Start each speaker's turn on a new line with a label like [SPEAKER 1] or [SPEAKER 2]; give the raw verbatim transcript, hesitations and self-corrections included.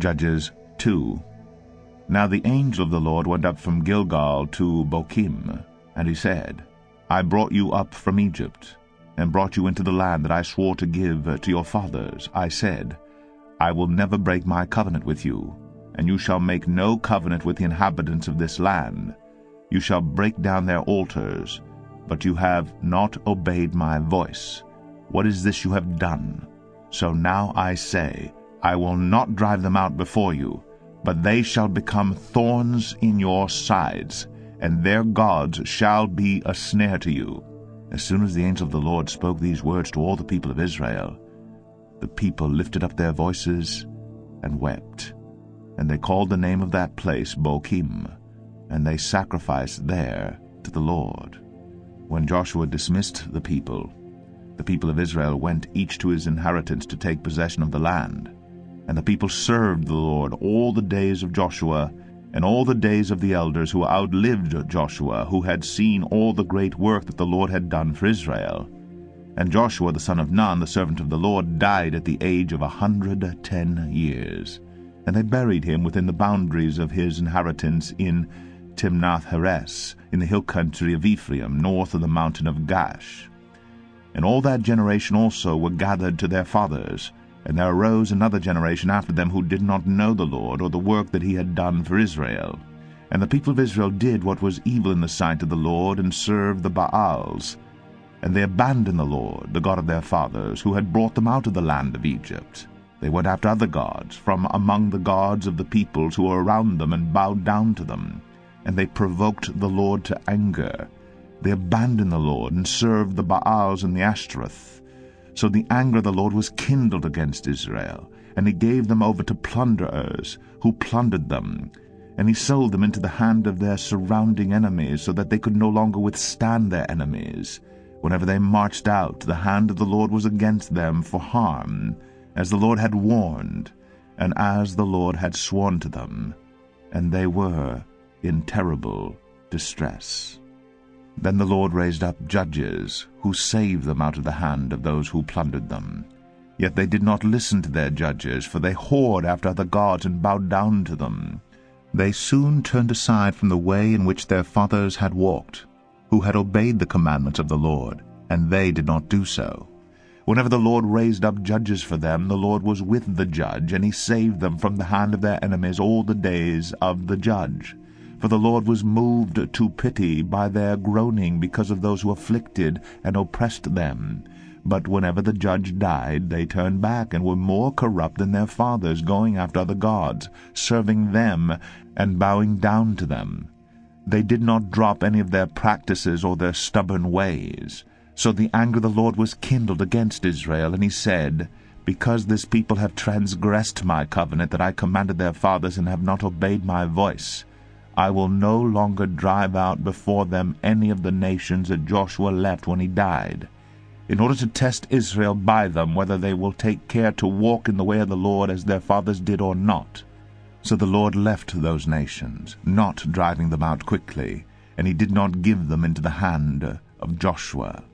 [SPEAKER 1] Judges two. Now the angel of the Lord went up from Gilgal to Bochim, and he said, I brought you up from Egypt, and brought you into the land that I swore to give to your fathers. I said, I will never break my covenant with you, and you shall make no covenant with the inhabitants of this land. You shall break down their altars, but you have not obeyed my voice. What is this you have done? So now I say, I will not drive them out before you, but they shall become thorns in your sides, and their gods shall be a snare to you. As soon as the angel of the Lord spoke these words to all the people of Israel, the people lifted up their voices and wept. And they called the name of that place Bochim, and they sacrificed there to the Lord. When Joshua dismissed the people, the people of Israel went each to his inheritance to take possession of the land. And the people served the Lord all the days of Joshua, and all the days of the elders who outlived Joshua, who had seen all the great work that the Lord had done for Israel. And Joshua the son of Nun, the servant of the Lord, died at the age of a hundred ten years. And they buried him within the boundaries of his inheritance in Timnath-Heres, in the hill country of Ephraim, north of the mountain of Gash. And all that generation also were gathered to their fathers, and there arose another generation after them who did not know the Lord, or the work that he had done for Israel. And the people of Israel did what was evil in the sight of the Lord, and served the Baals. And they abandoned the Lord, the God of their fathers, who had brought them out of the land of Egypt. They went after other gods from among the gods of the peoples who were around them, and bowed down to them. And they provoked the Lord to anger. They abandoned the Lord, and served the Baals and the Ashtoreth. So the anger of the Lord was kindled against Israel, and he gave them over to plunderers, who plundered them. And he sold them into the hand of their surrounding enemies, so that they could no longer withstand their enemies. Whenever they marched out, the hand of the Lord was against them for harm, as the Lord had warned, and as the Lord had sworn to them. And they were in terrible distress. Then the Lord raised up judges, who saved them out of the hand of those who plundered them. Yet they did not listen to their judges, for they whored after other gods and bowed down to them. They soon turned aside from the way in which their fathers had walked, who had obeyed the commandments of the Lord, and they did not do so. Whenever the Lord raised up judges for them, the Lord was with the judge, and he saved them from the hand of their enemies all the days of the judge. For the Lord was moved to pity by their groaning because of those who afflicted and oppressed them. But whenever the judge died, they turned back and were more corrupt than their fathers, going after other gods, serving them and bowing down to them. They did not drop any of their practices or their stubborn ways. So the anger of the Lord was kindled against Israel, and he said, Because this people have transgressed my covenant that I commanded their fathers, and have not obeyed my voice, I will no longer drive out before them any of the nations that Joshua left when he died, in order to test Israel by them, whether they will take care to walk in the way of the Lord as their fathers did or not. So the Lord left those nations, not driving them out quickly, and he did not give them into the hand of Joshua.